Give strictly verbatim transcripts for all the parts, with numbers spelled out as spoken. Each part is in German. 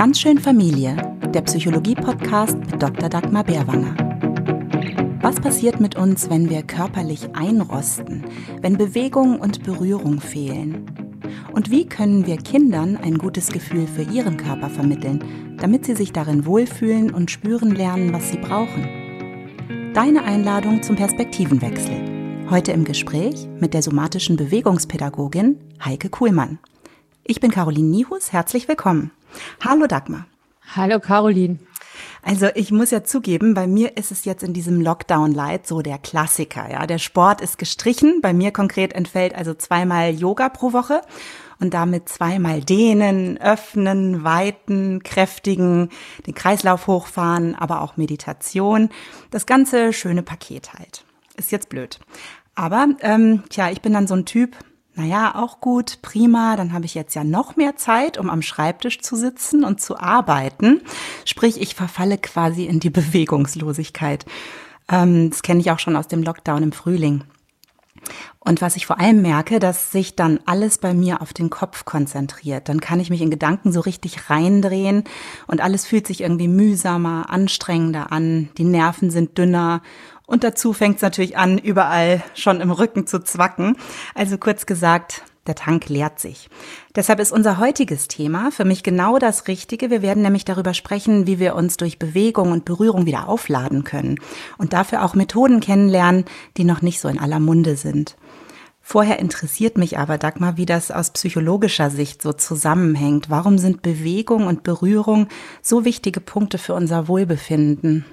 Ganz schön Familie, der Psychologie-Podcast mit Doktor Dagmar Bärwanger. Was passiert mit uns, wenn wir körperlich einrosten, wenn Bewegung und Berührung fehlen? Und wie können wir Kindern ein gutes Gefühl für ihren Körper vermitteln, damit sie sich darin wohlfühlen und spüren lernen, was sie brauchen? Deine Einladung zum Perspektivenwechsel. Heute im Gespräch mit der somatischen Bewegungspädagogin Heike Kuhlmann. Ich bin Caroline Nihus, herzlich willkommen. Hallo Dagmar. Hallo Caroline. Also ich muss ja zugeben, bei mir ist es jetzt in diesem Lockdown-Light so der Klassiker. Ja, der Sport ist gestrichen. Bei mir konkret entfällt also zweimal Yoga pro Woche und damit zweimal dehnen, öffnen, weiten, kräftigen, den Kreislauf hochfahren, aber auch Meditation. Das ganze schöne Paket halt. Ist jetzt blöd. Aber ähm, tja, ich bin dann so ein Typ. Naja, auch gut, prima, dann habe ich jetzt ja noch mehr Zeit, um am Schreibtisch zu sitzen und zu arbeiten. Sprich, ich verfalle quasi in die Bewegungslosigkeit. Ähm, das kenne ich auch schon aus dem Lockdown im Frühling. Und was ich vor allem merke, dass sich dann alles bei mir auf den Kopf konzentriert. Dann kann ich mich in Gedanken so richtig reindrehen und alles fühlt sich irgendwie mühsamer, anstrengender an. Die Nerven sind dünner. Und dazu fängt es natürlich an, überall schon im Rücken zu zwacken. Also kurz gesagt, der Tank leert sich. Deshalb ist unser heutiges Thema für mich genau das Richtige. Wir werden nämlich darüber sprechen, wie wir uns durch Bewegung und Berührung wieder aufladen können. Und dafür auch Methoden kennenlernen, die noch nicht so in aller Munde sind. Vorher interessiert mich aber, Dagmar, wie das aus psychologischer Sicht so zusammenhängt. Warum sind Bewegung und Berührung so wichtige Punkte für unser Wohlbefinden?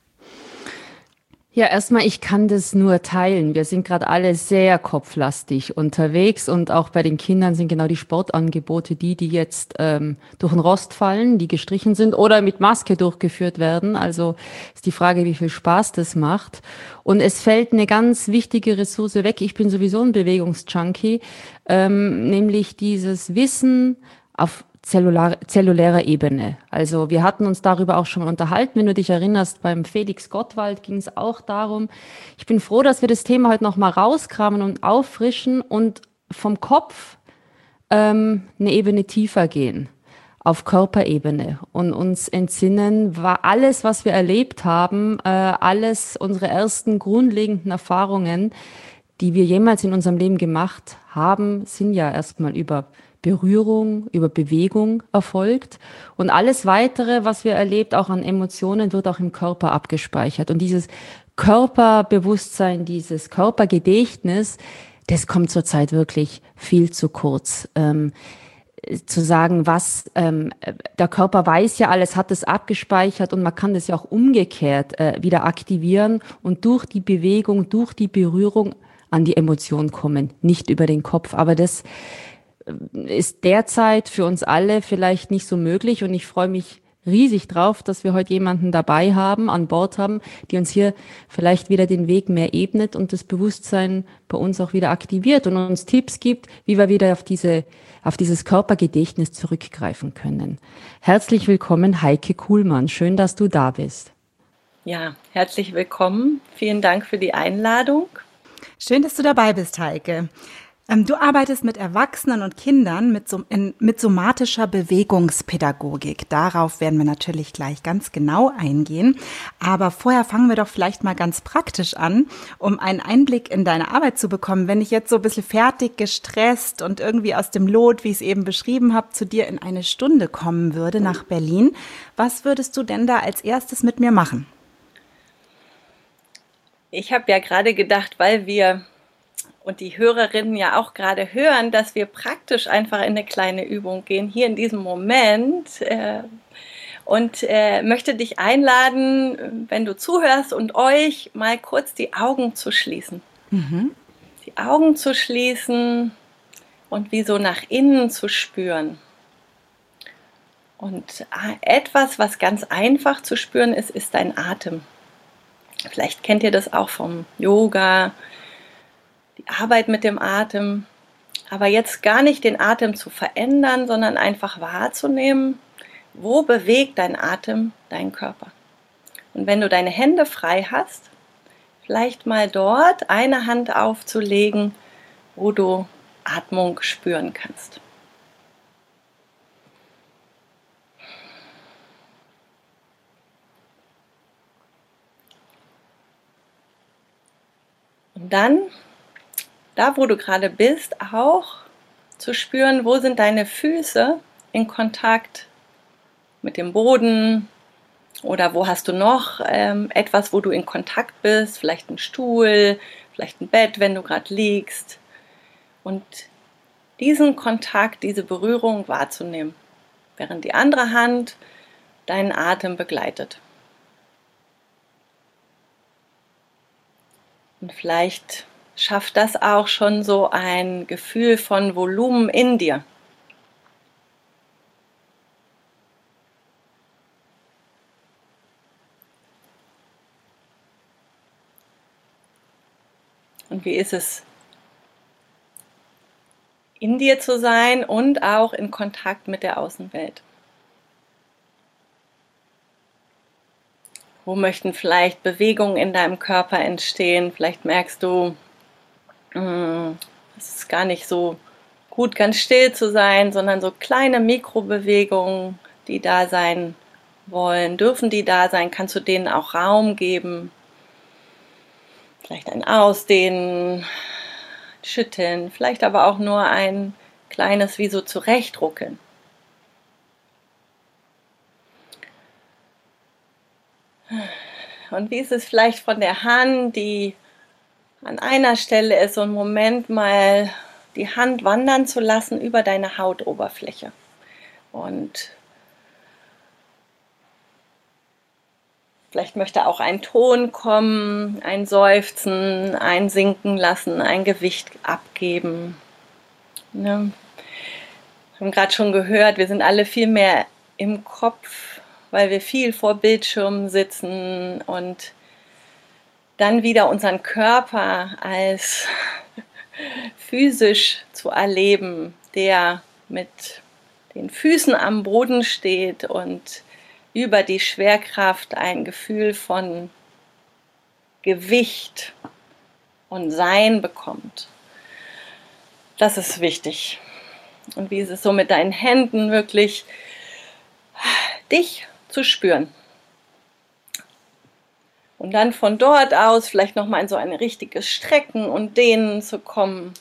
Ja, erstmal, ich kann das nur teilen. Wir sind gerade alle sehr kopflastig unterwegs und auch bei den Kindern sind genau die Sportangebote die, die jetzt ähm, durch den Rost fallen, die gestrichen sind oder mit Maske durchgeführt werden. Also ist die Frage, wie viel Spaß das macht. Und es fällt eine ganz wichtige Ressource weg. Ich bin sowieso ein Bewegungsjunkie, ähm, nämlich dieses Wissen auf Zellular, zellulärer Ebene. Also wir hatten uns darüber auch schon mal unterhalten. Wenn du dich erinnerst, beim Felix Gottwald ging es auch darum. Ich bin froh, dass wir das Thema heute noch mal rauskramen und auffrischen und vom Kopf ähm, eine Ebene tiefer gehen, auf Körperebene und uns entsinnen, war alles, was wir erlebt haben, äh, alles unsere ersten grundlegenden Erfahrungen, die wir jemals in unserem Leben gemacht haben, sind ja erstmal über Berührung, über Bewegung erfolgt. Und alles Weitere, was wir erlebt, auch an Emotionen, wird auch im Körper abgespeichert. Und dieses Körperbewusstsein, dieses Körpergedächtnis, das kommt zurzeit wirklich viel zu kurz. Ähm, zu sagen, was ähm, der Körper weiß ja alles, hat es abgespeichert und man kann das ja auch umgekehrt äh, wieder aktivieren und durch die Bewegung, durch die Berührung an die Emotion kommen, nicht über den Kopf. Aber das ist derzeit für uns alle vielleicht nicht so möglich und ich freue mich riesig drauf, dass wir heute jemanden dabei haben, an Bord haben, die uns hier vielleicht wieder den Weg mehr ebnet und das Bewusstsein bei uns auch wieder aktiviert und uns Tipps gibt, wie wir wieder auf diese, auf dieses Körpergedächtnis zurückgreifen können. Herzlich willkommen, Heike Kuhlmann. Schön, dass du da bist. Ja, herzlich willkommen. Vielen Dank für die Einladung. Schön, dass du dabei bist, Heike. Du arbeitest mit Erwachsenen und Kindern mit, so, in, mit somatischer Bewegungspädagogik. Darauf werden wir natürlich gleich ganz genau eingehen. Aber vorher fangen wir doch vielleicht mal ganz praktisch an, um einen Einblick in deine Arbeit zu bekommen. Wenn ich jetzt so ein bisschen fertig, gestresst und irgendwie aus dem Lot, wie ich es eben beschrieben habe, zu dir in eine Stunde kommen würde nach Berlin, was würdest du denn da als erstes mit mir machen? Ich habe ja gerade gedacht, weil wir und die Hörerinnen ja auch gerade hören, dass wir praktisch einfach in eine kleine Übung gehen, hier in diesem Moment. Äh, und äh, möchte dich einladen, wenn du zuhörst und euch mal kurz die Augen zu schließen. Mhm. Die Augen zu schließen und wie so nach innen zu spüren. Und etwas, was ganz einfach zu spüren ist, ist dein Atem. Vielleicht kennt ihr das auch vom Yoga, die Arbeit mit dem Atem, aber jetzt gar nicht den Atem zu verändern, sondern einfach wahrzunehmen, wo bewegt dein Atem deinen Körper. Und wenn du deine Hände frei hast, vielleicht mal dort eine Hand aufzulegen, wo du Atmung spüren kannst. Und dann, da wo du gerade bist, auch zu spüren, wo sind deine Füße in Kontakt mit dem Boden oder wo hast du noch ähm, etwas, wo du in Kontakt bist, vielleicht ein Stuhl, vielleicht ein Bett, wenn du gerade liegst. Und diesen Kontakt, diese Berührung wahrzunehmen, während die andere Hand deinen Atem begleitet. Und vielleicht schafft das auch schon so ein Gefühl von Volumen in dir. Und wie ist es, in dir zu sein und auch in Kontakt mit der Außenwelt? Wo möchten vielleicht Bewegungen in deinem Körper entstehen? Vielleicht merkst du, es ist gar nicht so gut, ganz still zu sein, sondern so kleine Mikrobewegungen, die da sein wollen. Dürfen die da sein? Kannst du denen auch Raum geben? Vielleicht ein Ausdehnen, Schütteln, vielleicht aber auch nur ein kleines wie so zurechtruckeln. Und wie ist es vielleicht von der Hand, die an einer Stelle ist, so einen Moment mal die Hand wandern zu lassen über deine Hautoberfläche. Und vielleicht möchte auch ein Ton kommen, ein Seufzen, ein Sinken lassen, ein Gewicht abgeben. Ne? Wir haben gerade schon gehört, wir sind alle viel mehr im Kopf, weil wir viel vor Bildschirmen sitzen und dann wieder unseren Körper als physisch zu erleben, der mit den Füßen am Boden steht und über die Schwerkraft ein Gefühl von Gewicht und Sein bekommt. Das ist wichtig. Und wie ist es so mit deinen Händen wirklich, dich zu spüren. Und dann von dort aus vielleicht nochmal in so ein richtiges Strecken und Dehnen zu kommen.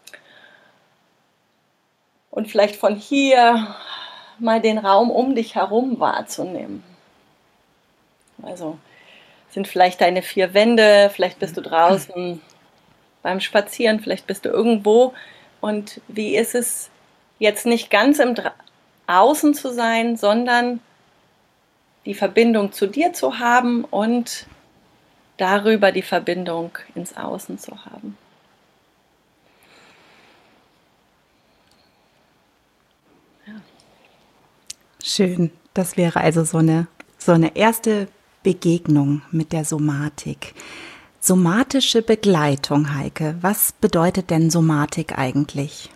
Und vielleicht von hier mal den Raum um dich herum wahrzunehmen. Also sind vielleicht deine vier Wände, vielleicht bist du draußen beim Spazieren, vielleicht bist du irgendwo. Und wie ist es jetzt nicht ganz im Dra- Außen zu sein, sondern die Verbindung zu dir zu haben und darüber die Verbindung ins Außen zu haben. Ja. Schön. Das wäre also so eine, so eine erste Begegnung mit der Somatik. Somatische Begleitung, Heike. Was bedeutet denn Somatik eigentlich?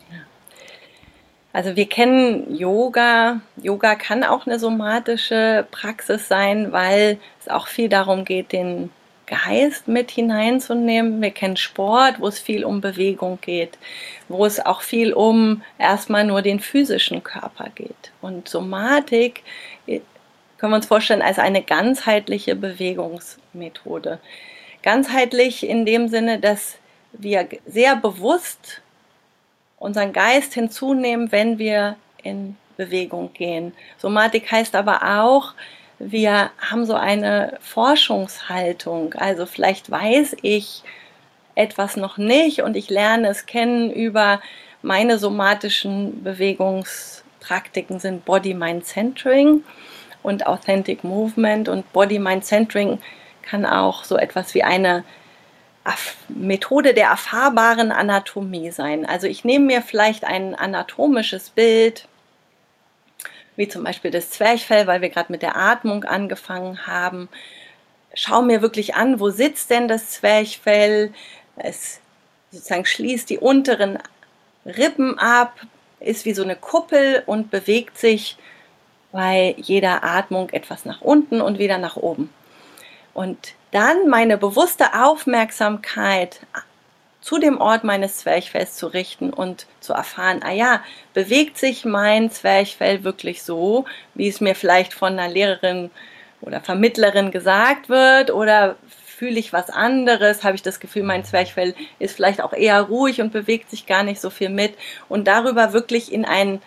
Also wir kennen Yoga. Yoga kann auch eine somatische Praxis sein, weil es auch viel darum geht, den Geist mit hineinzunehmen. Wir kennen Sport, wo es viel um Bewegung geht, wo es auch viel um erstmal nur den physischen Körper geht. Und Somatik können wir uns vorstellen als eine ganzheitliche Bewegungsmethode. Ganzheitlich in dem Sinne, dass wir sehr bewusst unseren Geist hinzunehmen, wenn wir in Bewegung gehen. Somatik heißt aber auch, wir haben so eine Forschungshaltung. Also vielleicht weiß ich etwas noch nicht und ich lerne es kennen über meine somatischen Bewegungspraktiken sind Body-Mind-Centering und Authentic Movement. Und Body-Mind-Centering kann auch so etwas wie eine Methode der erfahrbaren Anatomie sein. Also ich nehme mir vielleicht ein anatomisches Bild, wie zum Beispiel das Zwerchfell, weil wir gerade mit der Atmung angefangen haben. Schau mir wirklich an, wo sitzt denn das Zwerchfell? Es sozusagen schließt die unteren Rippen ab, ist wie so eine Kuppel und bewegt sich bei jeder Atmung etwas nach unten und wieder nach oben. Und dann meine bewusste Aufmerksamkeit zu dem Ort meines Zwerchfells zu richten und zu erfahren, ah ja, bewegt sich mein Zwerchfell wirklich so, wie es mir vielleicht von einer Lehrerin oder Vermittlerin gesagt wird, oder fühle ich was anderes, habe ich das Gefühl, mein Zwerchfell ist vielleicht auch eher ruhig und bewegt sich gar nicht so viel mit. Und darüber wirklich in einen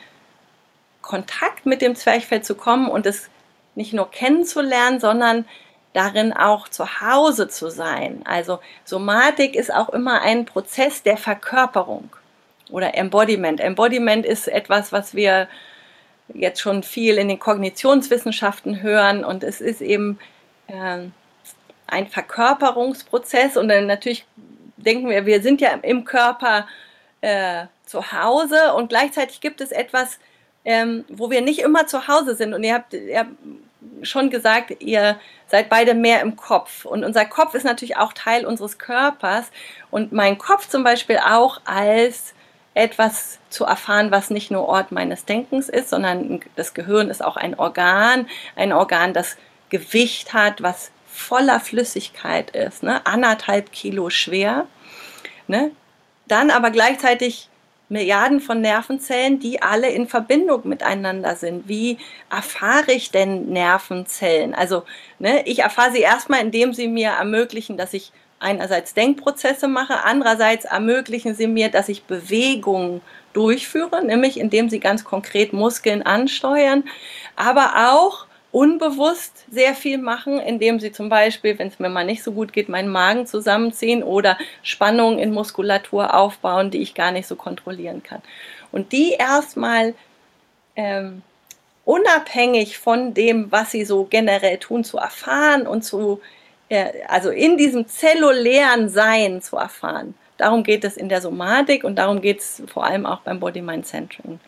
Kontakt mit dem Zwerchfell zu kommen und es nicht nur kennenzulernen, sondern darin auch zu Hause zu sein. Also Somatik ist auch immer ein Prozess der Verkörperung oder Embodiment. Embodiment ist etwas, was wir jetzt schon viel in den Kognitionswissenschaften hören, und es ist eben äh, ein Verkörperungsprozess. Und dann natürlich denken wir, wir sind ja im Körper äh, zu Hause, und gleichzeitig gibt es etwas, ähm, wo wir nicht immer zu Hause sind. Und ihr habt, ihr habt schon gesagt, ihr seid beide mehr im Kopf. Und unser Kopf ist natürlich auch Teil unseres Körpers. Und mein Kopf zum Beispiel auch als etwas zu erfahren, was nicht nur Ort meines Denkens ist, sondern das Gehirn ist auch ein Organ, ein Organ, das Gewicht hat, was voller Flüssigkeit ist, ne? Anderthalb Kilo schwer, ne? Dann aber gleichzeitig Milliarden von Nervenzellen, die alle in Verbindung miteinander sind. Wie erfahre ich denn Nervenzellen? Also ne, ich erfahre sie erstmal, indem sie mir ermöglichen, dass ich einerseits Denkprozesse mache, andererseits ermöglichen sie mir, dass ich Bewegungen durchführe, nämlich indem sie ganz konkret Muskeln ansteuern, aber auch unbewusst sehr viel machen, indem sie zum Beispiel, wenn es mir mal nicht so gut geht, meinen Magen zusammenziehen oder Spannungen in Muskulatur aufbauen, die ich gar nicht so kontrollieren kann. Und die erstmal ähm, unabhängig von dem, was sie so generell tun, zu erfahren und zu also in diesem zellulären Sein zu erfahren. Darum geht es in der Somatik, und darum geht es vor allem auch beim Body-Mind-Centering.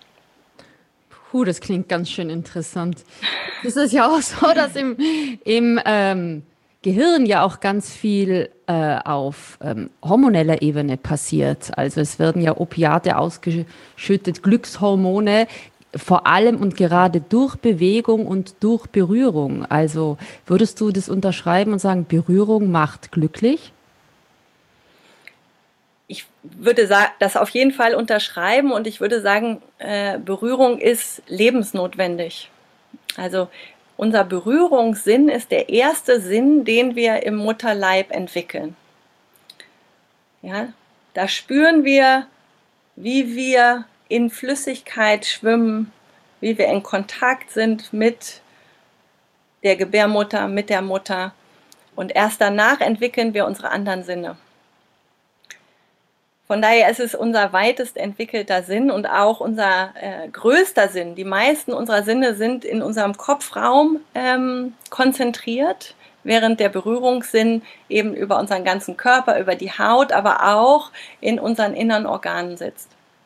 Puh, das klingt ganz schön interessant. Es ist ja auch so, dass im, im ähm, Gehirn ja auch ganz viel äh, auf ähm, hormoneller Ebene passiert. Also es werden ja Opiate ausgeschüttet, Glückshormone, vor allem und gerade durch Bewegung und durch Berührung. Also würdest du das unterschreiben und sagen, Berührung macht glücklich? Ich würde das auf jeden Fall unterschreiben, und ich würde sagen, Berührung ist lebensnotwendig. Also unser Berührungssinn ist der erste Sinn, den wir im Mutterleib entwickeln. Ja, da spüren wir, wie wir in Flüssigkeit schwimmen, wie wir in Kontakt sind mit der Gebärmutter, mit der Mutter. Und erst danach entwickeln wir unsere anderen Sinne. Von daher ist es unser weitest entwickelter Sinn und auch unser äh, größter Sinn. Die meisten unserer Sinne sind in unserem Kopfraum ähm, konzentriert, während der Berührungssinn eben über unseren ganzen Körper, über die Haut, aber auch in unseren inneren Organen sitzt.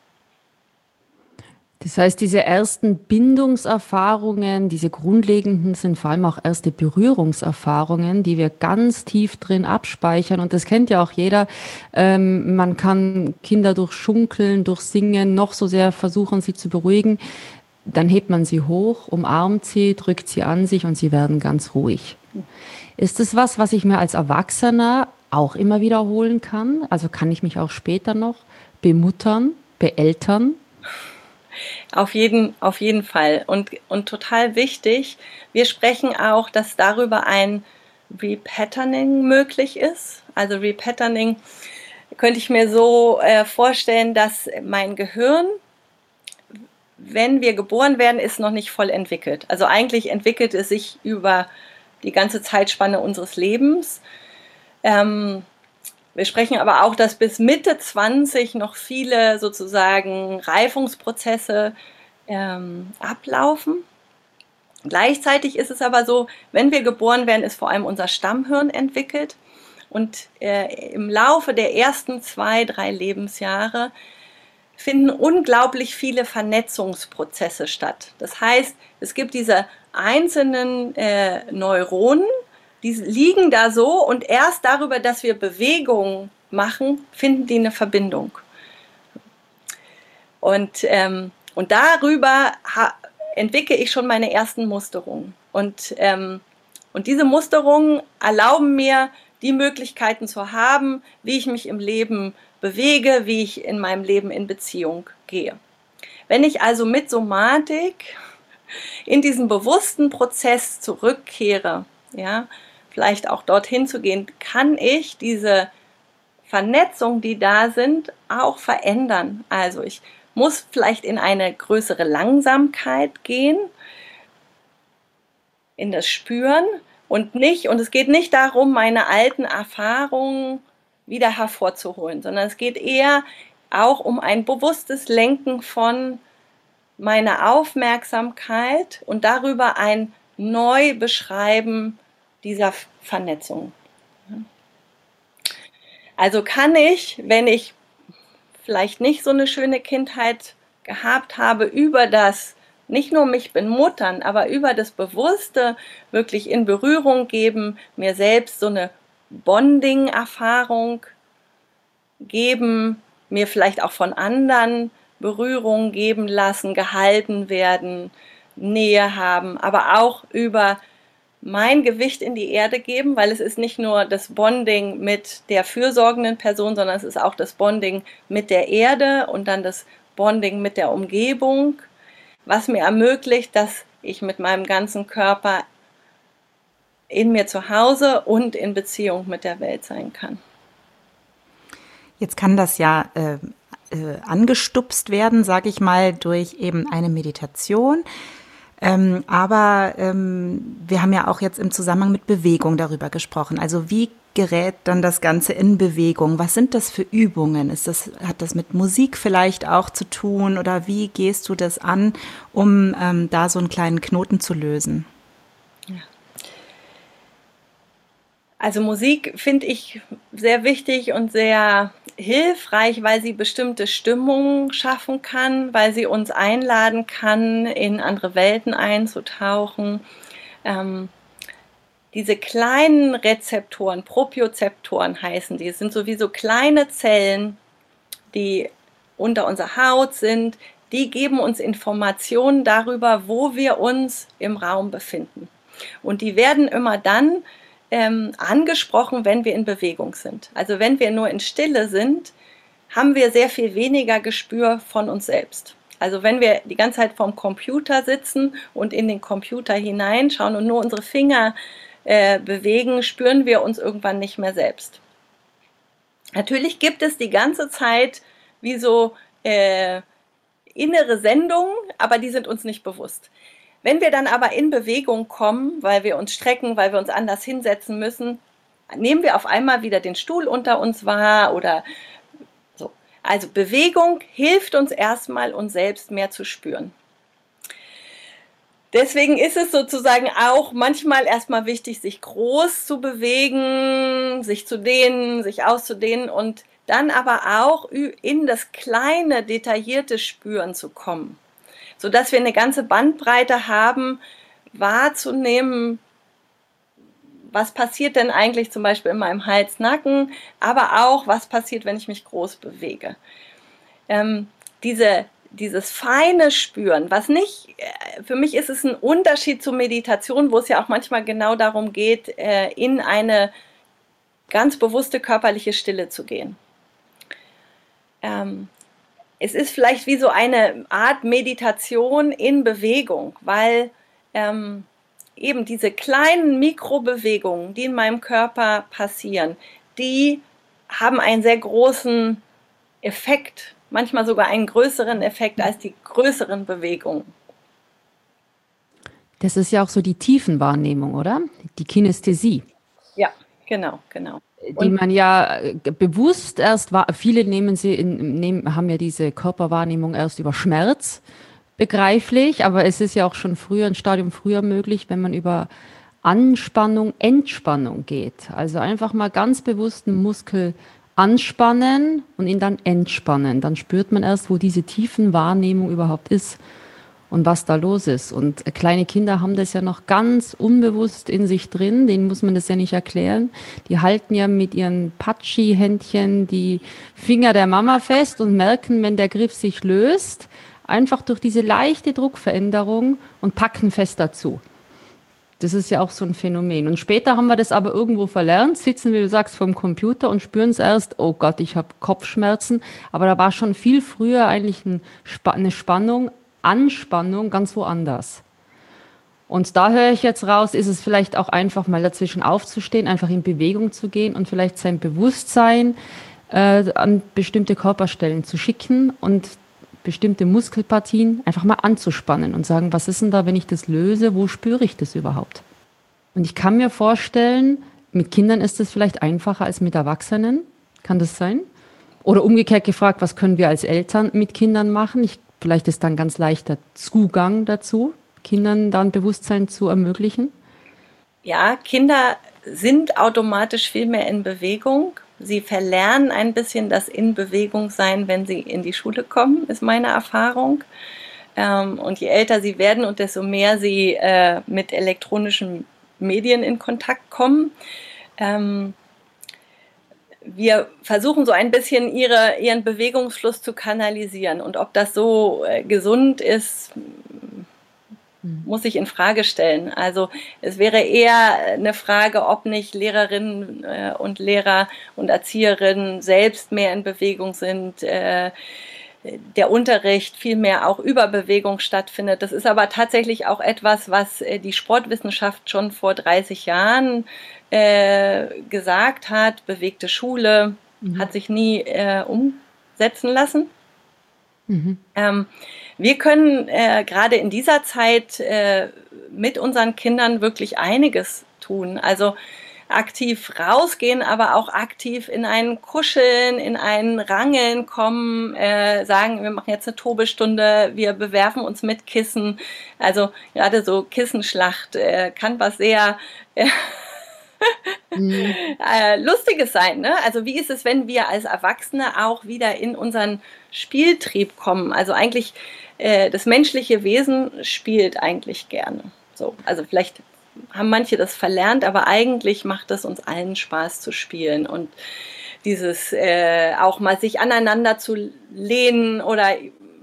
Das heißt, diese ersten Bindungserfahrungen, diese grundlegenden sind vor allem auch erste Berührungserfahrungen, die wir ganz tief drin abspeichern. Und das kennt ja auch jeder. Ähm, man kann Kinder durch Schunkeln, durch Singen noch so sehr versuchen, sie zu beruhigen. Dann hebt man sie hoch, umarmt sie, drückt sie an sich und sie werden ganz ruhig. Ist das was, was ich mir als Erwachsener auch immer wiederholen kann? Also kann ich mich auch später noch bemuttern, beeltern? Auf jeden, auf jeden Fall. Und, und total wichtig, wir sprechen auch, dass darüber ein Repatterning möglich ist. Also Repatterning könnte ich mir so äh, vorstellen, dass mein Gehirn, wenn wir geboren werden, ist noch nicht voll entwickelt. Also eigentlich entwickelt es sich über die ganze Zeitspanne unseres Lebens. Ähm, Wir sprechen aber auch, dass bis Mitte zwanzig noch viele sozusagen Reifungsprozesse ähm, ablaufen. Gleichzeitig ist es aber so, wenn wir geboren werden, ist vor allem unser Stammhirn entwickelt. Und äh, im Laufe der ersten zwei, drei Lebensjahre finden unglaublich viele Vernetzungsprozesse statt. Das heißt, es gibt diese einzelnen äh, Neuronen, die liegen da so, und erst darüber, dass wir Bewegungen machen, finden die eine Verbindung. Und, ähm, und darüber ha, entwickle ich schon meine ersten Musterungen. Und, ähm, und diese Musterungen erlauben mir, die Möglichkeiten zu haben, wie ich mich im Leben bewege, wie ich in meinem Leben in Beziehung gehe. Wenn ich also mit Somatik in diesen bewussten Prozess zurückkehre, ja, vielleicht auch dorthin zu gehen, kann ich diese Vernetzungen, die da sind, auch verändern. Also ich muss vielleicht in eine größere Langsamkeit gehen, in das Spüren und nicht, und es geht nicht darum, meine alten Erfahrungen wieder hervorzuholen, sondern es geht eher auch um ein bewusstes Lenken von meiner Aufmerksamkeit und darüber ein Neubeschreiben dieser Vernetzung. Also kann ich, wenn ich vielleicht nicht so eine schöne Kindheit gehabt habe, über das, nicht nur mich bemuttern, aber über das Bewusste wirklich in Berührung geben, mir selbst so eine Bonding-Erfahrung geben, mir vielleicht auch von anderen Berührung geben lassen, gehalten werden, Nähe haben, aber auch über mein Gewicht in die Erde geben, weil es ist nicht nur das Bonding mit der fürsorgenden Person, sondern es ist auch das Bonding mit der Erde und dann das Bonding mit der Umgebung, was mir ermöglicht, dass ich mit meinem ganzen Körper in mir zu Hause und in Beziehung mit der Welt sein kann. Jetzt kann das ja äh, äh, angestupst werden, sage ich mal, durch eben eine Meditation. Ähm, aber ähm, wir haben ja auch jetzt im Zusammenhang mit Bewegung darüber gesprochen. Also wie gerät dann das Ganze in Bewegung? Was sind das für Übungen? Ist das, hat das mit Musik vielleicht auch zu tun? Oder wie gehst du das an, um ähm, da so einen kleinen Knoten zu lösen? Ja. Also Musik finde ich sehr wichtig und sehr hilfreich, weil sie bestimmte Stimmungen schaffen kann, weil sie uns einladen kann, in andere Welten einzutauchen. Ähm, diese kleinen Rezeptoren, Propriozeptoren heißen die, es sind sowieso kleine Zellen, die unter unserer Haut sind, die geben uns Informationen darüber, wo wir uns im Raum befinden. Und die werden immer dann Ähm, angesprochen, wenn wir in Bewegung sind. Also wenn wir nur in Stille sind, haben wir sehr viel weniger Gespür von uns selbst. Also wenn wir die ganze Zeit vorm Computer sitzen und in den Computer hineinschauen und nur unsere Finger äh, bewegen, spüren wir uns irgendwann nicht mehr selbst. Natürlich gibt es die ganze Zeit wie so äh, innere Sendungen, aber die sind uns nicht bewusst. Wenn wir dann aber in Bewegung kommen, weil wir uns strecken, weil wir uns anders hinsetzen müssen, nehmen wir auf einmal wieder den Stuhl unter uns wahr oder so. Also Bewegung hilft uns erstmal, uns selbst mehr zu spüren. Deswegen ist es sozusagen auch manchmal erstmal wichtig, sich groß zu bewegen, sich zu dehnen, sich auszudehnen und dann aber auch in das kleine, detaillierte Spüren zu kommen, sodass wir eine ganze Bandbreite haben, wahrzunehmen, was passiert denn eigentlich zum Beispiel in meinem Hals, Nacken, aber auch, was passiert, wenn ich mich groß bewege. Ähm, diese, dieses feine Spüren, was nicht, für mich ist es ein Unterschied zur Meditation, wo es ja auch manchmal genau darum geht, äh, in eine ganz bewusste körperliche Stille zu gehen. Ähm, Es ist vielleicht wie so eine Art Meditation in Bewegung, weil ähm, eben diese kleinen Mikrobewegungen, die in meinem Körper passieren, die haben einen sehr großen Effekt, manchmal sogar einen größeren Effekt als die größeren Bewegungen. Das ist ja auch so die Tiefenwahrnehmung, oder? Die Kinästhesie. Ja, genau, genau. Die man ja bewusst erst, viele nehmen sie in, nehmen, haben ja diese Körperwahrnehmung erst über Schmerz begreiflich, aber es ist ja auch schon früher, ein Stadium früher möglich, wenn man über Anspannung, Entspannung geht. Also einfach mal ganz bewusst einen Muskel anspannen und ihn dann entspannen. Dann spürt man erst, wo diese Tiefenwahrnehmung überhaupt ist und was da los ist. Und kleine Kinder haben das ja noch ganz unbewusst in sich drin, denen muss man das ja nicht erklären. Die halten ja mit ihren Patschi-Händchen die Finger der Mama fest und merken, wenn der Griff sich löst, einfach durch diese leichte Druckveränderung und packen fest dazu. Das ist ja auch so ein Phänomen. Und später haben wir das aber irgendwo verlernt, sitzen, wie du sagst, vorm Computer und spüren es erst, oh Gott, ich habe Kopfschmerzen. Aber da war schon viel früher eigentlich ein, eine Spannung, Anspannung ganz woanders. Und da höre ich jetzt raus, ist es vielleicht auch einfach mal dazwischen aufzustehen, einfach in Bewegung zu gehen und vielleicht sein Bewusstsein äh, an bestimmte Körperstellen zu schicken und bestimmte Muskelpartien einfach mal anzuspannen und sagen, was ist denn da, wenn ich das löse, wo spüre ich das überhaupt? Und ich kann mir vorstellen, mit Kindern ist es vielleicht einfacher als mit Erwachsenen. Kann das sein? Oder umgekehrt gefragt, was können wir als Eltern mit Kindern machen? Ich, vielleicht ist dann ganz leichter Zugang dazu, Kindern dann Bewusstsein zu ermöglichen. Ja, Kinder sind automatisch viel mehr in Bewegung. Sie verlernen ein bisschen das in Bewegung sein, wenn sie in die Schule kommen, ist meine Erfahrung. Ähm, und je älter sie werden und desto mehr sie äh, mit elektronischen Medien in Kontakt kommen. Ähm, wir versuchen so ein bisschen ihre, ihren Bewegungsfluss zu kanalisieren. Und ob das so äh, gesund ist, muss ich in Frage stellen. Also es wäre eher eine Frage, ob nicht Lehrerinnen äh, und Lehrer und Erzieherinnen selbst mehr in Bewegung sind, äh, der Unterricht viel mehr auch über Bewegung stattfindet. Das ist aber tatsächlich auch etwas, was äh, die Sportwissenschaft schon vor dreißig Jahren äh, gesagt hat. Bewegte Schule mhm. hat sich nie äh, umsetzen lassen. Mhm. Ähm, wir können äh, gerade in dieser Zeit äh, mit unseren Kindern wirklich einiges tun. Also aktiv rausgehen, aber auch aktiv in ein Kuscheln, in ein Rangeln kommen, äh, sagen, wir machen jetzt eine Tobestunde, wir bewerfen uns mit Kissen. Also gerade so Kissenschlacht äh, kann was sehr äh, mhm. äh, Lustiges sein. Ne? Also wie ist es, wenn wir als Erwachsene auch wieder in unseren Spieltrieb kommen? Also eigentlich äh, das menschliche Wesen spielt eigentlich gerne. So, also vielleicht haben manche das verlernt, aber eigentlich macht es uns allen Spaß zu spielen und dieses äh, auch mal sich aneinander zu lehnen oder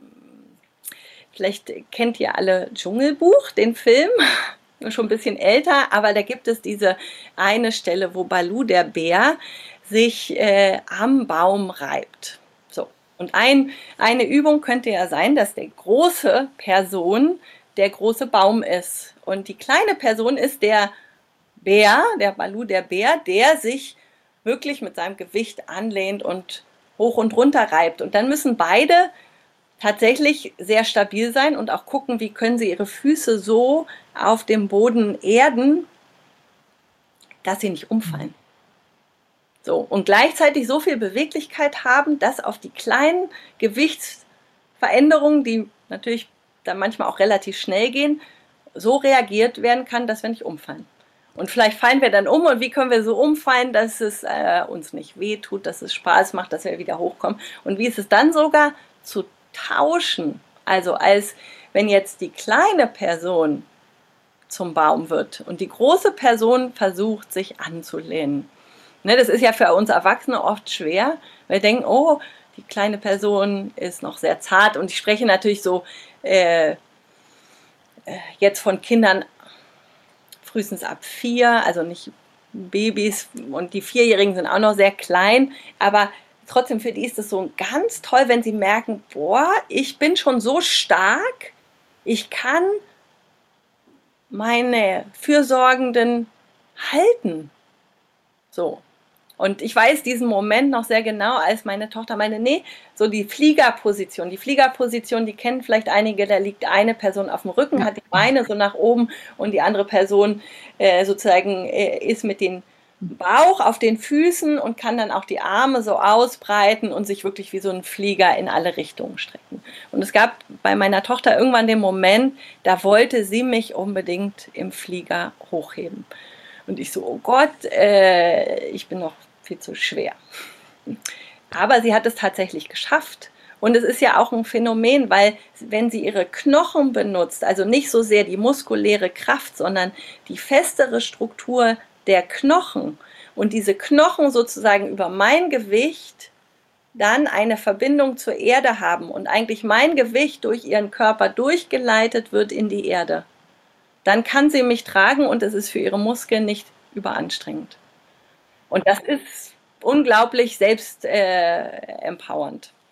vielleicht kennt ihr alle Dschungelbuch, den Film, schon ein bisschen älter, aber da gibt es diese eine Stelle, wo Baloo, der Bär, sich äh, am Baum reibt. So. Und ein, eine Übung könnte ja sein, dass die große Person der große Baum ist. Und die kleine Person ist der Bär, der Baloo, der Bär, der sich wirklich mit seinem Gewicht anlehnt und hoch und runter reibt. Und dann müssen beide tatsächlich sehr stabil sein und auch gucken, wie können sie ihre Füße so auf dem Boden erden, dass sie nicht umfallen. So, und gleichzeitig so viel Beweglichkeit haben, dass auf die kleinen Gewichtsveränderungen, die natürlich dann manchmal auch relativ schnell gehen, so reagiert werden kann, dass wir nicht umfallen. Und vielleicht fallen wir dann um und wie können wir so umfallen, dass es äh, uns nicht wehtut, dass es Spaß macht, dass wir wieder hochkommen. Und wie ist es dann sogar zu tauschen? Also als wenn jetzt die kleine Person zum Baum wird und die große Person versucht, sich anzulehnen. Ne, das ist ja für uns Erwachsene oft schwer. Wir denken, oh, die kleine Person ist noch sehr zart. Und ich spreche natürlich so äh, jetzt von Kindern frühestens ab vier, also nicht Babys, und die Vierjährigen sind auch noch sehr klein, aber trotzdem für die ist es so ganz toll, wenn sie merken, boah, ich bin schon so stark, ich kann meine Fürsorgenden halten. So. Und ich weiß diesen Moment noch sehr genau, als meine Tochter meinte, nee, so die Fliegerposition. Die Fliegerposition, die kennen vielleicht einige, da liegt eine Person auf dem Rücken, hat die Beine so nach oben und die andere Person äh, sozusagen äh, ist mit dem Bauch auf den Füßen und kann dann auch die Arme so ausbreiten und sich wirklich wie so ein Flieger in alle Richtungen strecken. Und es gab bei meiner Tochter irgendwann den Moment, da wollte sie mich unbedingt im Flieger hochheben. Und ich so, oh Gott, äh, ich bin noch viel zu schwer. Aber sie hat es tatsächlich geschafft. Und es ist ja auch ein Phänomen, weil wenn sie ihre Knochen benutzt, also nicht so sehr die muskuläre Kraft, sondern die festere Struktur der Knochen und diese Knochen sozusagen über mein Gewicht dann eine Verbindung zur Erde haben und eigentlich mein Gewicht durch ihren Körper durchgeleitet wird in die Erde, dann kann sie mich tragen und es ist für ihre Muskeln nicht überanstrengend. Und das ist unglaublich selbst äh, empowernd.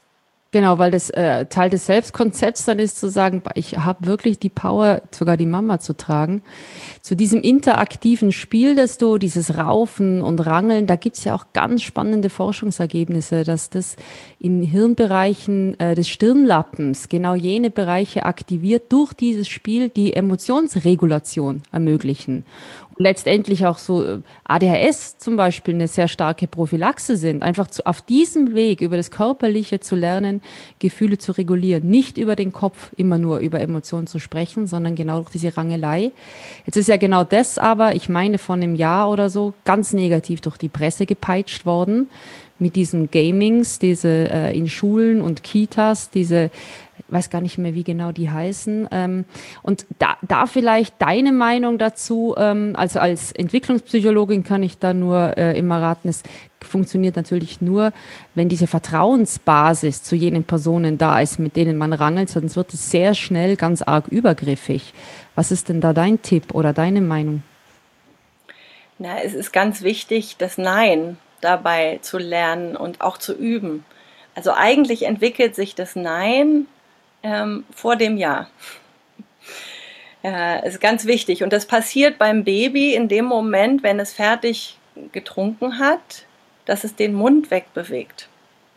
Genau, weil das äh, Teil des Selbstkonzepts dann ist zu sagen, ich habe wirklich die Power, sogar die Mama zu tragen. Zu diesem interaktiven Spiel, dass du dieses Raufen und Rangeln, da gibt's ja auch ganz spannende Forschungsergebnisse, dass das in Hirnbereichen äh, des Stirnlappens genau jene Bereiche aktiviert durch dieses Spiel, die Emotionsregulation ermöglichen. Letztendlich auch so äh, A D H S zum Beispiel eine sehr starke Prophylaxe sind. Einfach zu, auf diesem Weg über das Körperliche zu lernen, Gefühle zu regulieren. Nicht über den Kopf immer nur über Emotionen zu sprechen, sondern genau durch diese Rangelei. Jetzt ist ja genau das aber, ich meine vor einem Jahr oder so, ganz negativ durch die Presse gepeitscht worden. Mit diesen Gamings, diese äh, in Schulen und Kitas, diese weiß gar nicht mehr, wie genau die heißen. Ähm, und da, da vielleicht deine Meinung dazu, ähm, also als Entwicklungspsychologin kann ich da nur äh, immer raten, es funktioniert natürlich nur, wenn diese Vertrauensbasis zu jenen Personen da ist, mit denen man rangelt, sonst wird es sehr schnell ganz arg übergriffig. Was ist denn da dein Tipp oder deine Meinung? Na, es ist ganz wichtig, das Nein dabei zu lernen und auch zu üben. Also eigentlich entwickelt sich das Nein Ähm, vor dem Ja. Äh, ist ganz wichtig. Und das passiert beim Baby in dem Moment, wenn es fertig getrunken hat, dass es den Mund wegbewegt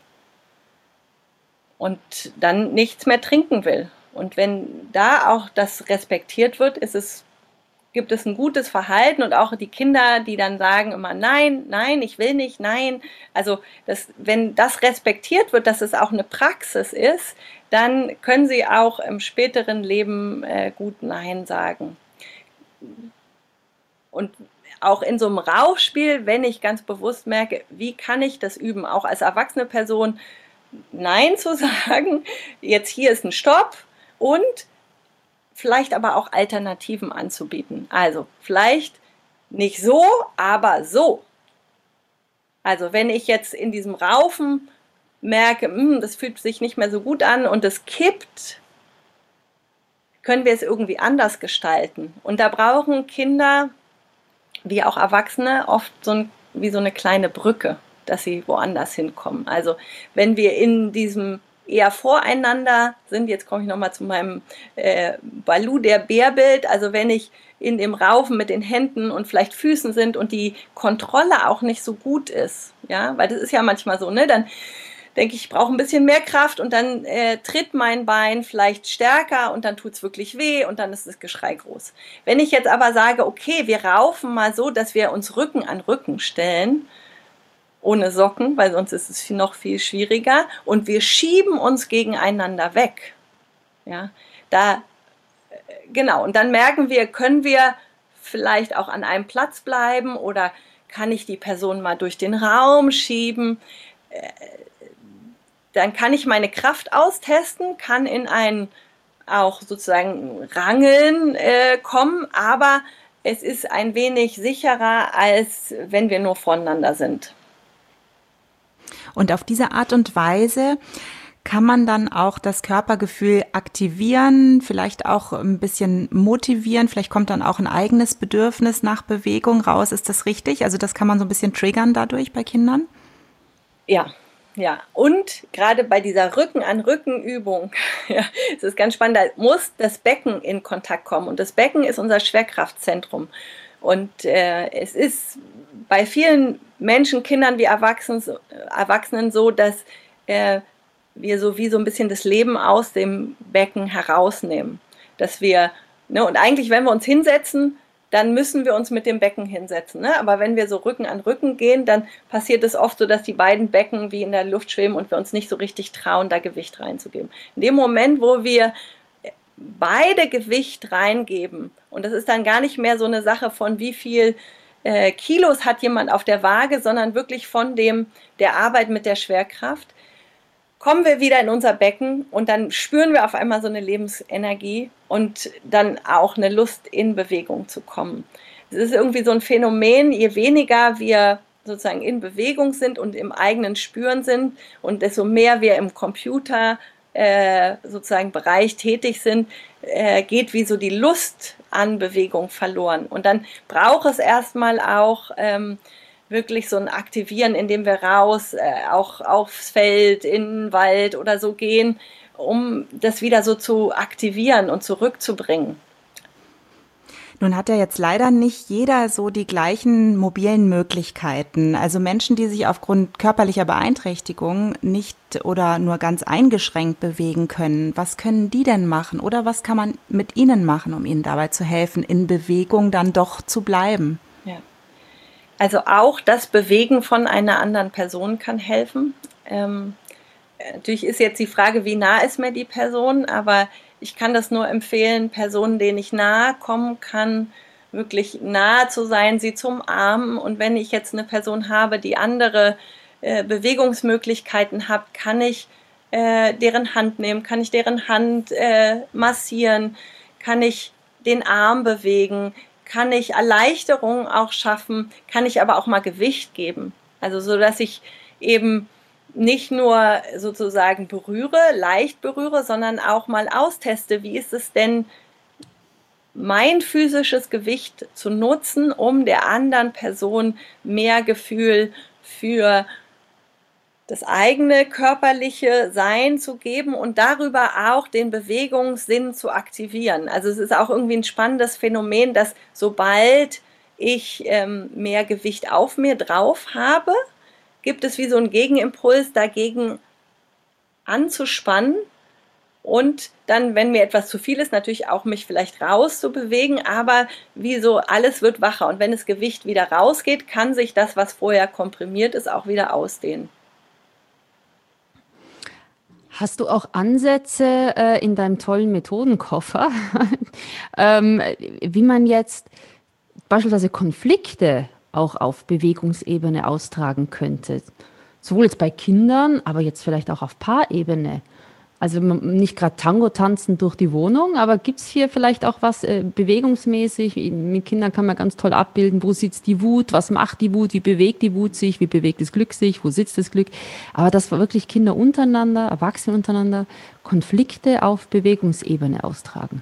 und dann nichts mehr trinken will. Und wenn da auch das respektiert wird, ist es, gibt es ein gutes Verhalten und auch die Kinder, die dann sagen immer nein, nein, ich will nicht, nein. Also das, wenn das respektiert wird, dass es auch eine Praxis ist, dann können sie auch im späteren Leben äh, gut Nein sagen. Und auch in so einem Rauchspiel, wenn ich ganz bewusst merke, wie kann ich das üben, auch als erwachsene Person Nein zu sagen, jetzt hier ist ein Stopp und vielleicht aber auch Alternativen anzubieten. Also vielleicht nicht so, aber so. Also wenn ich jetzt in diesem Raufen merke, mh, das fühlt sich nicht mehr so gut an und es kippt, können wir es irgendwie anders gestalten. Und da brauchen Kinder, wie auch Erwachsene, oft so ein, wie so eine kleine Brücke, dass sie woanders hinkommen. Also wenn wir in diesem eher voreinander sind, jetzt komme ich nochmal zu meinem äh, Baloo, der Bärbild, also wenn ich in dem Raufen mit den Händen und vielleicht Füßen sind und die Kontrolle auch nicht so gut ist, ja, weil das ist ja manchmal so, ne, dann denke ich, ich brauche ein bisschen mehr Kraft und dann äh, tritt mein Bein vielleicht stärker und dann tut es wirklich weh und dann ist das Geschrei groß. Wenn ich jetzt aber sage, okay, wir raufen mal so, dass wir uns Rücken an Rücken stellen, ohne Socken, weil sonst ist es noch viel schwieriger und wir schieben uns gegeneinander weg. Ja, da, genau, und dann merken wir, können wir vielleicht auch an einem Platz bleiben oder kann ich die Person mal durch den Raum schieben? Dann kann ich meine Kraft austesten, kann in ein auch sozusagen Rangeln äh, kommen, aber es ist ein wenig sicherer, als wenn wir nur voneinander sind. Und auf diese Art und Weise kann man dann auch das Körpergefühl aktivieren, vielleicht auch ein bisschen motivieren, vielleicht kommt dann auch ein eigenes Bedürfnis nach Bewegung raus. Ist das richtig? Also das kann man so ein bisschen triggern dadurch bei Kindern? Ja. Ja, und gerade bei dieser Rücken-an-Rücken-Übung, ja, es ist ganz spannend, da muss das Becken in Kontakt kommen. Und das Becken ist unser Schwerkraftzentrum. Und äh, es ist bei vielen Menschen, Kindern wie Erwachsenen, Erwachsenen so, dass äh, wir so wie so ein bisschen das Leben aus dem Becken herausnehmen. Dass wir, ne, und eigentlich, wenn wir uns hinsetzen, dann müssen wir uns mit dem Becken hinsetzen. Ne? Aber wenn wir so Rücken an Rücken gehen, dann passiert es oft so, dass die beiden Becken wie in der Luft schweben und wir uns nicht so richtig trauen, da Gewicht reinzugeben. In dem Moment, wo wir beide Gewicht reingeben, und das ist dann gar nicht mehr so eine Sache von wie viel äh, Kilos hat jemand auf der Waage, sondern wirklich von dem, der Arbeit mit der Schwerkraft, kommen wir wieder in unser Becken und dann spüren wir auf einmal so eine Lebensenergie und dann auch eine Lust, in Bewegung zu kommen. Es ist irgendwie so ein Phänomen, je weniger wir sozusagen in Bewegung sind und im eigenen Spüren sind und desto mehr wir im Computer äh, sozusagen Bereich tätig sind, äh, geht wie so die Lust an Bewegung verloren. Und dann braucht es erstmal auch ähm, wirklich so ein Aktivieren, indem wir raus, äh, auch aufs Feld, in den Wald oder so gehen, um das wieder so zu aktivieren und zurückzubringen. Nun hat ja jetzt leider nicht jeder so die gleichen mobilen Möglichkeiten. Also Menschen, die sich aufgrund körperlicher Beeinträchtigung nicht oder nur ganz eingeschränkt bewegen können. Was können die denn machen? Oder was kann man mit ihnen machen, um ihnen dabei zu helfen, in Bewegung dann doch zu bleiben? Ja. Also auch das Bewegen von einer anderen Person kann helfen. Ähm, natürlich ist jetzt die Frage, wie nah ist mir die Person, aber ich kann das nur empfehlen, Personen, denen ich nahe kommen kann, wirklich nahe zu sein, sie zu umarmen. Und wenn ich jetzt eine Person habe, die andere äh, Bewegungsmöglichkeiten hat, kann ich äh, deren Hand nehmen, kann ich deren Hand äh, massieren, kann ich den Arm bewegen, kann ich Erleichterung auch schaffen, kann ich aber auch mal Gewicht geben. Also so, dass ich eben nicht nur sozusagen berühre, leicht berühre, sondern auch mal austeste, wie ist es denn, mein physisches Gewicht zu nutzen, um der anderen Person mehr Gefühl für das eigene körperliche Sein zu geben und darüber auch den Bewegungssinn zu aktivieren. Also es ist auch irgendwie ein spannendes Phänomen, dass sobald ich ähm, mehr Gewicht auf mir drauf habe, gibt es wie so einen Gegenimpuls dagegen anzuspannen und dann, wenn mir etwas zu viel ist, natürlich auch mich vielleicht rauszubewegen, aber wie so alles wird wacher und wenn das Gewicht wieder rausgeht, kann sich das, was vorher komprimiert ist, auch wieder ausdehnen. Hast du auch Ansätze äh, in deinem tollen Methodenkoffer, ähm, wie man jetzt beispielsweise Konflikte auch auf Bewegungsebene austragen könnte? Sowohl jetzt bei Kindern, aber jetzt vielleicht auch auf Paarebene. Also nicht gerade Tango tanzen durch die Wohnung, aber gibt es hier vielleicht auch was äh, bewegungsmäßig? Mit Kindern kann man ganz toll abbilden, wo sitzt die Wut, was macht die Wut, wie bewegt die Wut sich, wie bewegt das Glück sich, wo sitzt das Glück. Aber dass wirklich Kinder untereinander, Erwachsene untereinander Konflikte auf Bewegungsebene austragen.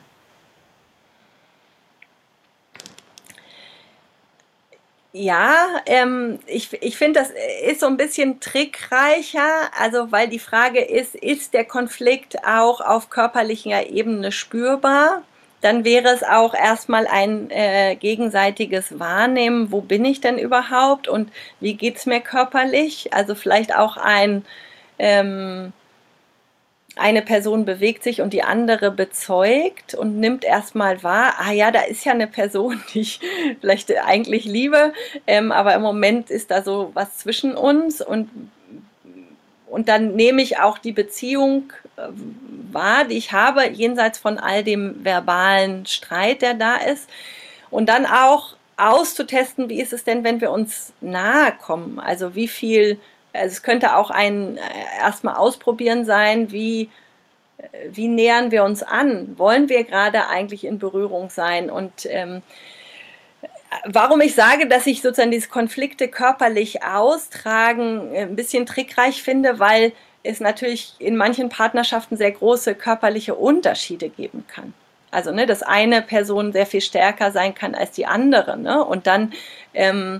Ja, ähm, ich, ich finde, das ist so ein bisschen trickreicher, also weil die Frage ist, ist der Konflikt auch auf körperlicher Ebene spürbar? Dann wäre es auch erstmal ein äh, gegenseitiges Wahrnehmen, wo bin ich denn überhaupt und wie geht's mir körperlich? Also vielleicht auch ein ähm, eine Person bewegt sich und die andere bezeugt und nimmt erstmal wahr, ah ja, da ist ja eine Person, die ich vielleicht eigentlich liebe, ähm, aber im Moment ist da so was zwischen uns und, und dann nehme ich auch die Beziehung äh, wahr, die ich habe, jenseits von all dem verbalen Streit, der da ist und dann auch auszutesten, wie ist es denn, wenn wir uns nahe kommen, also wie viel. Also es könnte auch ein erstmal ausprobieren sein, wie, wie nähern wir uns an? Wollen wir gerade eigentlich in Berührung sein? Und ähm, warum ich sage, dass ich sozusagen diese Konflikte körperlich austragen ein bisschen trickreich finde, weil es natürlich in manchen Partnerschaften sehr große körperliche Unterschiede geben kann. Also ne, dass eine Person sehr viel stärker sein kann als die andere. Ne? Und dann ähm,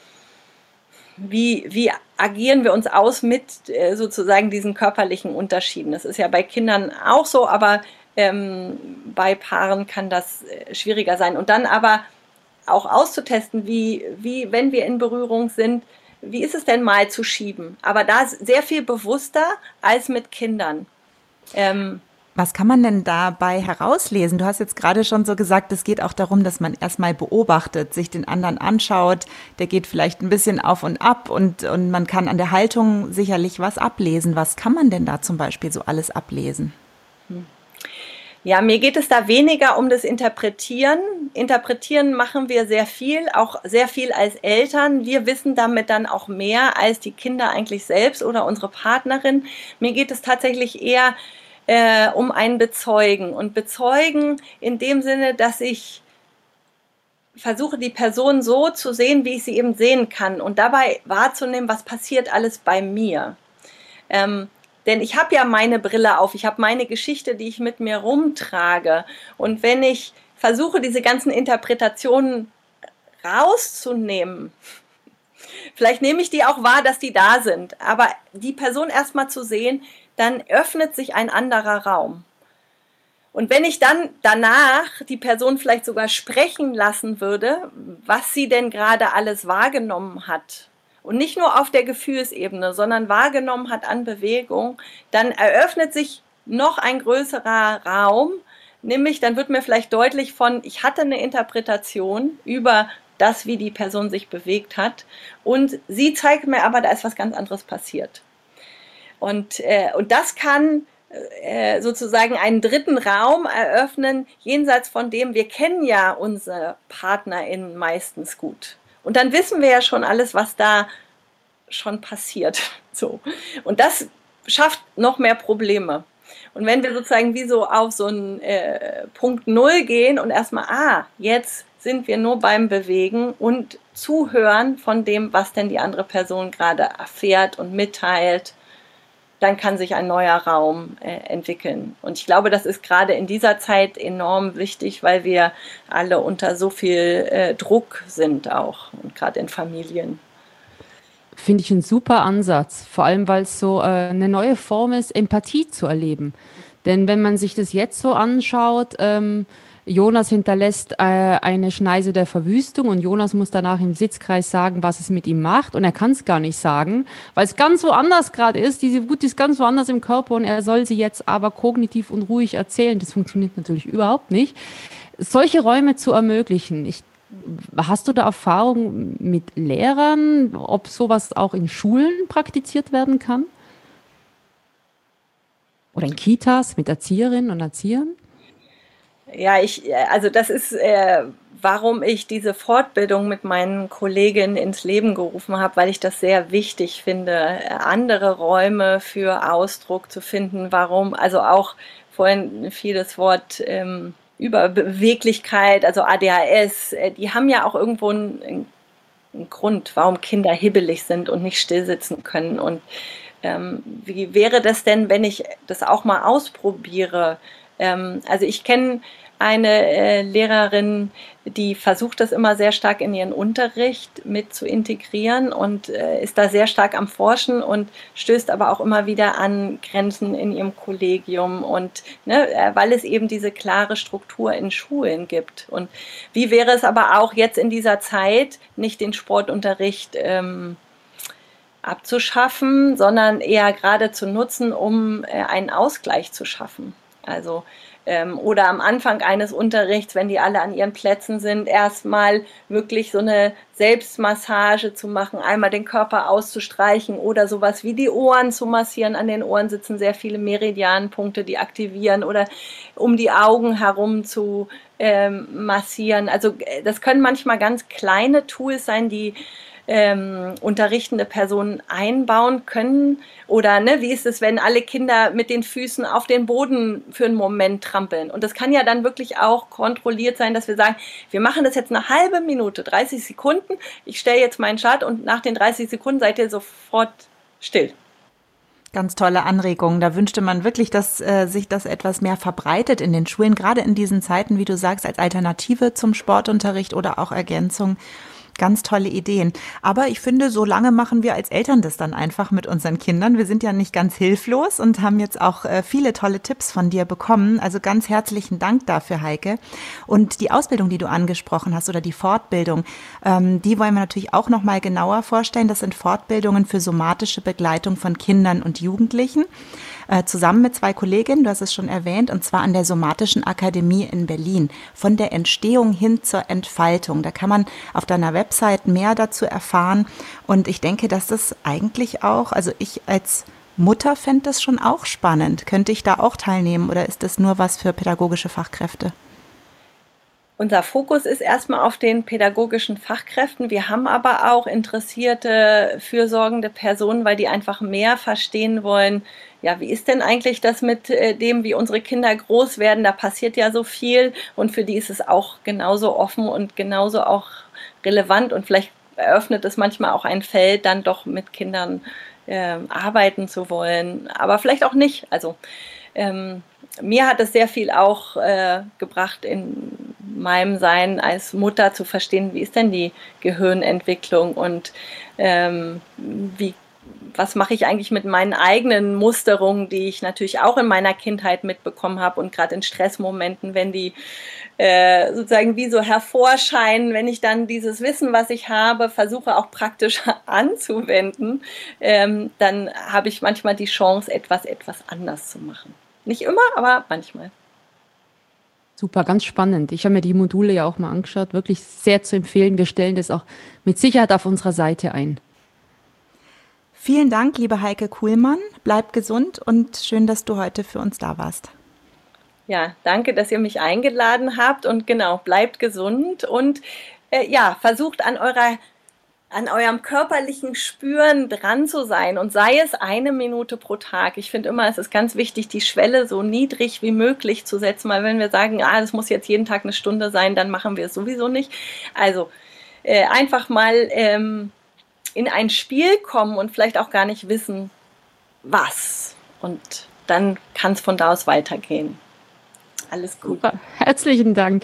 Wie, wie agieren wir uns aus mit äh, sozusagen diesen körperlichen Unterschieden? Das ist ja bei Kindern auch so, aber ähm, bei Paaren kann das äh, schwieriger sein. Und dann aber auch auszutesten, wie, wie, wenn wir in Berührung sind, wie ist es denn mal zu schieben? Aber da sehr viel bewusster als mit Kindern. Ähm, Was kann man denn dabei herauslesen? Du hast jetzt gerade schon so gesagt, es geht auch darum, dass man erstmal beobachtet, sich den anderen anschaut. Der geht vielleicht ein bisschen auf und ab und, und man kann an der Haltung sicherlich was ablesen. Was kann man denn da zum Beispiel so alles ablesen? Ja, mir geht es da weniger um das Interpretieren. Interpretieren machen wir sehr viel, auch sehr viel als Eltern. Wir wissen damit dann auch mehr als die Kinder eigentlich selbst oder unsere Partnerin. Mir geht es tatsächlich eher Äh, um ein Bezeugen. Und Bezeugen in dem Sinne, dass ich versuche, die Person so zu sehen, wie ich sie eben sehen kann und dabei wahrzunehmen, was passiert alles bei mir. Ähm, denn ich habe ja meine Brille auf, ich habe meine Geschichte, die ich mit mir rumtrage. Und wenn ich versuche, diese ganzen Interpretationen rauszunehmen, Vielleicht nehme ich die auch wahr, dass die da sind, aber die Person erstmal zu sehen, dann öffnet sich ein anderer Raum. Und wenn ich dann danach die Person vielleicht sogar sprechen lassen würde, was sie denn gerade alles wahrgenommen hat, und nicht nur auf der Gefühlsebene, sondern wahrgenommen hat an Bewegung, dann eröffnet sich noch ein größerer Raum, nämlich dann wird mir vielleicht deutlich von, ich hatte eine Interpretation über das, wie die Person sich bewegt hat, und sie zeigt mir aber, da ist was ganz anderes passiert. Und, äh, und das kann äh, sozusagen einen dritten Raum eröffnen, jenseits von dem, wir kennen ja unsere PartnerInnen meistens gut. Und dann wissen wir ja schon alles, was da schon passiert. So. Und das schafft noch mehr Probleme. Und wenn wir sozusagen wie so auf so einen äh, Punkt Null gehen und erstmal, ah, jetzt sind wir nur beim Bewegen und Zuhören von dem, was denn die andere Person gerade erfährt und mitteilt, dann kann sich ein neuer Raum äh, entwickeln. Und ich glaube, das ist gerade in dieser Zeit enorm wichtig, weil wir alle unter so viel äh, Druck sind auch, und gerade in Familien. Finde ich ein super Ansatz, vor allem weil es so äh, eine neue Form ist, Empathie zu erleben. Denn wenn man sich das jetzt so anschaut, ähm, Jonas hinterlässt äh, eine Schneise der Verwüstung und Jonas muss danach im Sitzkreis sagen, was es mit ihm macht, und er kann es gar nicht sagen, weil es ganz woanders gerade ist. Diese Wut ist ganz woanders im Körper und er soll sie jetzt aber kognitiv und ruhig erzählen. Das funktioniert natürlich überhaupt nicht. Solche Räume zu ermöglichen. Ich, hast du da Erfahrung mit Lehrern, ob sowas auch in Schulen praktiziert werden kann? Oder in Kitas mit Erzieherinnen und Erziehern? Ja, ich, also das ist, äh, warum ich diese Fortbildung mit meinen Kolleginnen ins Leben gerufen habe, weil ich das sehr wichtig finde, andere Räume für Ausdruck zu finden. Warum, also auch vorhin fiel das Wort ähm, Überbeweglichkeit, also A D H S, äh, die haben ja auch irgendwo einen, einen Grund, warum Kinder hibbelig sind und nicht stillsitzen können. Und ähm, wie wäre das denn, wenn ich das auch mal ausprobiere? Also ich kenne eine äh, Lehrerin, die versucht das immer sehr stark in ihren Unterricht mit zu integrieren und äh, ist da sehr stark am Forschen und stößt aber auch immer wieder an Grenzen in ihrem Kollegium, und ne, weil es eben diese klare Struktur in Schulen gibt. Und wie wäre es aber auch jetzt in dieser Zeit, nicht den Sportunterricht ähm, abzuschaffen, sondern eher gerade zu nutzen, um äh, einen Ausgleich zu schaffen. Also, ähm, oder am Anfang eines Unterrichts, wenn die alle an ihren Plätzen sind, erstmal wirklich so eine Selbstmassage zu machen, einmal den Körper auszustreichen oder sowas wie die Ohren zu massieren. An den Ohren sitzen sehr viele Meridianpunkte, die aktivieren, oder um die Augen herum zu ähm, massieren. Also das können manchmal ganz kleine Tools sein, die Ähm, unterrichtende Personen einbauen können. Oder ne, wie ist es, wenn alle Kinder mit den Füßen auf den Boden für einen Moment trampeln? Und das kann ja dann wirklich auch kontrolliert sein, dass wir sagen, wir machen das jetzt eine halbe Minute, dreißig Sekunden, ich stelle jetzt meinen Chart und nach den dreißig Sekunden seid ihr sofort still. Ganz tolle Anregungen. Da wünschte man wirklich, dass äh, sich das etwas mehr verbreitet in den Schulen, gerade in diesen Zeiten, wie du sagst, als Alternative zum Sportunterricht oder auch Ergänzung. Ganz tolle Ideen. Aber ich finde, so lange machen wir als Eltern das dann einfach mit unseren Kindern. Wir sind ja nicht ganz hilflos und haben jetzt auch äh, viele tolle Tipps von dir bekommen. Also ganz herzlichen Dank dafür, Heike. Und die Ausbildung, die du angesprochen hast, oder die Fortbildung, ähm, die wollen wir natürlich auch noch mal genauer vorstellen. Das sind Fortbildungen für somatische Begleitung von Kindern und Jugendlichen, äh, zusammen mit zwei Kolleginnen, du hast es schon erwähnt, und zwar an der Somatischen Akademie in Berlin. Von der Entstehung hin zur Entfaltung. Da kann man auf deiner Website Website mehr dazu erfahren, und ich denke, dass das eigentlich auch, also ich als Mutter fände das schon auch spannend. Könnte ich da auch teilnehmen, oder ist das nur was für pädagogische Fachkräfte? Unser Fokus ist erstmal auf den pädagogischen Fachkräften. Wir haben aber auch interessierte, fürsorgende Personen, weil die einfach mehr verstehen wollen, ja, wie ist denn eigentlich das mit dem, wie unsere Kinder groß werden? Da passiert ja so viel, und für die ist es auch genauso offen und genauso auch relevant, und vielleicht eröffnet es manchmal auch ein Feld, dann doch mit Kindern äh, arbeiten zu wollen, aber vielleicht auch nicht. Also ähm, mir hat es sehr viel auch äh, gebracht in meinem Sein als Mutter zu verstehen, wie ist denn die Gehirnentwicklung und ähm, wie, was mache ich eigentlich mit meinen eigenen Musterungen, die ich natürlich auch in meiner Kindheit mitbekommen habe und gerade in Stressmomenten, wenn die äh, sozusagen wie so hervorscheinen, wenn ich dann dieses Wissen, was ich habe, versuche auch praktisch anzuwenden, ähm, dann habe ich manchmal die Chance, etwas, etwas anders zu machen. Nicht immer, aber manchmal. Super, ganz spannend. Ich habe mir die Module ja auch mal angeschaut, wirklich sehr zu empfehlen. Wir stellen das auch mit Sicherheit auf unserer Seite ein. Vielen Dank, liebe Heike Kuhlmann. Bleib gesund und schön, dass du heute für uns da warst. Ja, danke, dass ihr mich eingeladen habt und genau, bleibt gesund und äh, ja, versucht an eurer an eurem körperlichen Spüren dran zu sein und sei es eine Minute pro Tag. Ich finde immer, es ist ganz wichtig, die Schwelle so niedrig wie möglich zu setzen, weil wenn wir sagen, ah, das muss jetzt jeden Tag eine Stunde sein, dann machen wir es sowieso nicht. Also äh, einfach mal ähm, in ein Spiel kommen und vielleicht auch gar nicht wissen, was. Und dann kann es von da aus weitergehen. Alles gut. Super. Herzlichen Dank.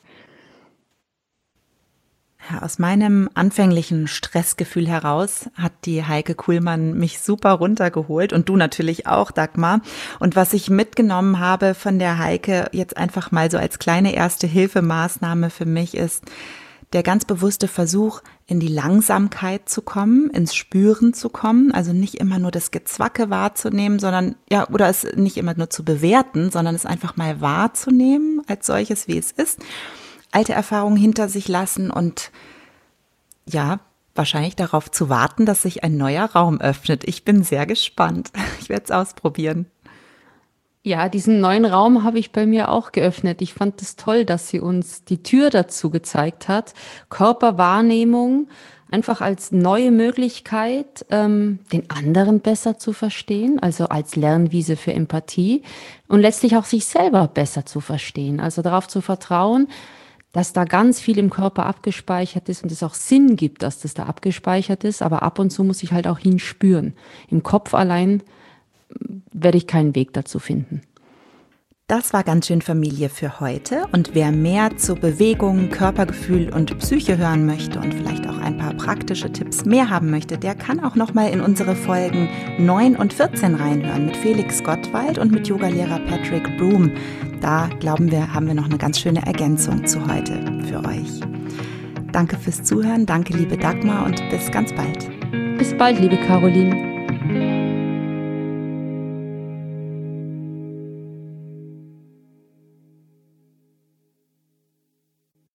Ja, aus meinem anfänglichen Stressgefühl heraus hat die Heike Kuhlmann mich super runtergeholt und du natürlich auch, Dagmar. Und was ich mitgenommen habe von der Heike jetzt einfach mal so als kleine erste Hilfemaßnahme für mich ist, der ganz bewusste Versuch, in die Langsamkeit zu kommen, ins Spüren zu kommen, also nicht immer nur das Gezwacke wahrzunehmen, sondern, ja, oder es nicht immer nur zu bewerten, sondern es einfach mal wahrzunehmen als solches, wie es ist, alte Erfahrungen hinter sich lassen und, ja, wahrscheinlich darauf zu warten, dass sich ein neuer Raum öffnet. Ich bin sehr gespannt. Ich werde es ausprobieren. Ja, diesen neuen Raum habe ich bei mir auch geöffnet. Ich fand es toll, dass sie uns die Tür dazu gezeigt hat. Körperwahrnehmung einfach als neue Möglichkeit, ähm, den anderen besser zu verstehen, also als Lernwiese für Empathie und letztlich auch sich selber besser zu verstehen. Also darauf zu vertrauen, dass da ganz viel im Körper abgespeichert ist und es auch Sinn gibt, dass das da abgespeichert ist. Aber ab und zu muss ich halt auch hinspüren. Im Kopf allein werde ich keinen Weg dazu finden. Das war ganz schön Familie für heute. Und wer mehr zu Bewegung, Körpergefühl und Psyche hören möchte und vielleicht auch ein paar praktische Tipps mehr haben möchte, der kann auch nochmal in unsere Folgen neun und vierzehn reinhören mit Felix Gottwald und mit Yogalehrer Patrick Broom. Da, glauben wir, haben wir noch eine ganz schöne Ergänzung zu heute für euch. Danke fürs Zuhören, danke liebe Dagmar und bis ganz bald. Bis bald, liebe Caroline.